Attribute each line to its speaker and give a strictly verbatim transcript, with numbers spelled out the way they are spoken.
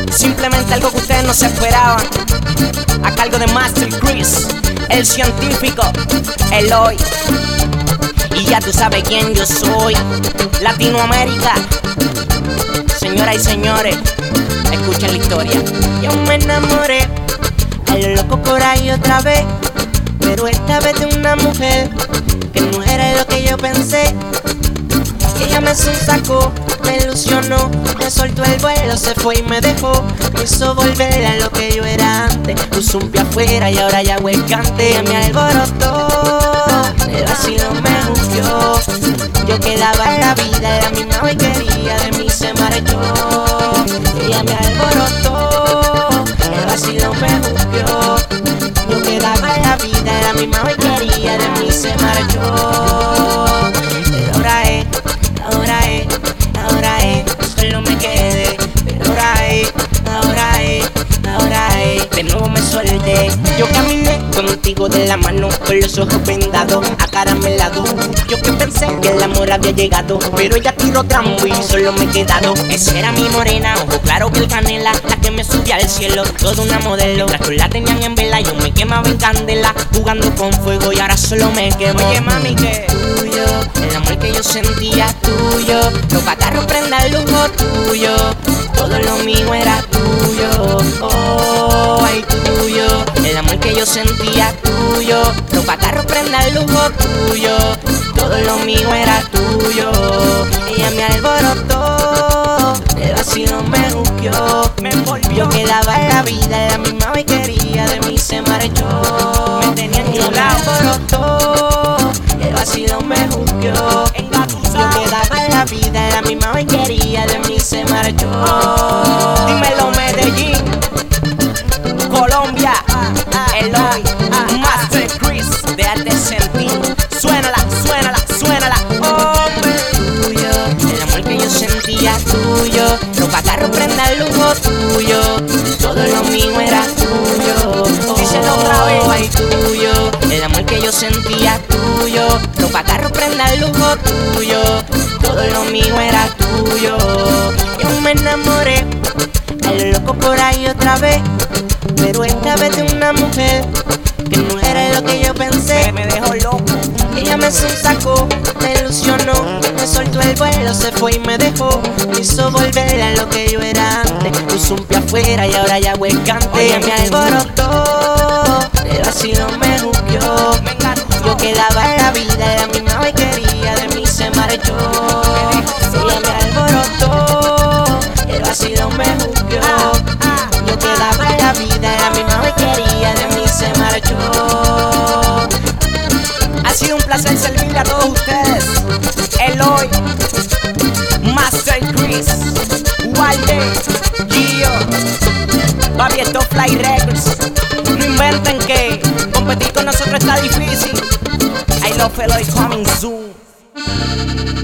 Speaker 1: Simplemente algo que ustedes no se esperaban. A cargo de Master Chris, el científico, Eloy. Y ya tú sabes quién yo soy. Latinoamérica. Señoras y señores, escuchen la historia. Yo me enamoré a lo loco por ahí otra vez, pero esta vez de una mujer que no era lo que yo pensé. Ella me sacó, me ilusionó, me soltó el vuelo, se fue y me dejó. Me hizo volver a lo que yo era antes. Puso un pie afuera y ahora ya hago el cante. Me alborotó, el vacilo me juzgó. Yo quedaba en la vida, era mi mamá y quería de mí se marchó. Ella me alborotó, el vacilo me juzgó. Yo quedaba en la vida, era mi mamá y quería de mí se marchó. Pero ahora es, ahora es, ahora es, solo me quedé. Pero ahora es, ahora es, ahora es, de nuevo me solté. Yo caminé contigo de la mano, con los ojos vendados, acaramelado. Yo que pensé que el amor había llegado, pero ella tiró trampo y solo me he quedado. Esa era mi morena, ojo claro que el canela, la que me subía al cielo, toda una modelo. Las que la tenían en vela, yo me quemaba en candela, jugando con fuego y ahora solo me quemo. Oye mami, que tuyo, el amor que yo sentía tuyo, los catarros prenda el lujo tuyo, todo lo mío era tuyo, oh, ay tuyo, el amor que yo sentía tuyo, los catarros prenda el lujo tuyo, todo lo mío era tuyo. Ella me alborotó, el vacío me juzgó, me envolvió. Yo quedaba en la vida, era mi mamá y quería de mí se marchó. Me tenía en tu lado, alborotó, el vacío me juzgó. Yo quedaba en la vida, era mi mamá y quería de mí se marchó. Dímelo Medellín, Colombia, Eloy, Master Chris, déjate sentir. Suénala, suénala, suénala, hombre. Tuyo, el amor que yo sentía tuyo, los catarros prenda el lujo tuyo, todo lo mío era tuyo. Díselo otra vez, ay tuyo, el amor que yo sentía tuyo, los catarros prenda el lujo tuyo, todo lo mío era tuyo. Yo me enamoré a lo loco por ahí otra vez, pero esta vez de una mujer que no era lo que yo pensé. Me dejó loco. Ella me sacó, me ilusionó, me soltó el vuelo, se fue y me dejó. Me hizo volver a lo que yo era antes. Puso un pie afuera y ahora ya hago el cante. Ella me alborotó, el vacío me juzgó. Yo quedaba en la vida, era mi mamá y quería de mí se marchó. Ella me alborotó, el vacío me juzgó. Yo quedaba en la vida, era mi mamá y quería de mí se marchó. Ha sido un placer servirle a todos ustedes. Eloy, Master Chris, Walde, Gio, papi, esto Fly Records. No inventen que competir con nosotros está difícil. I love Eloy coming soon.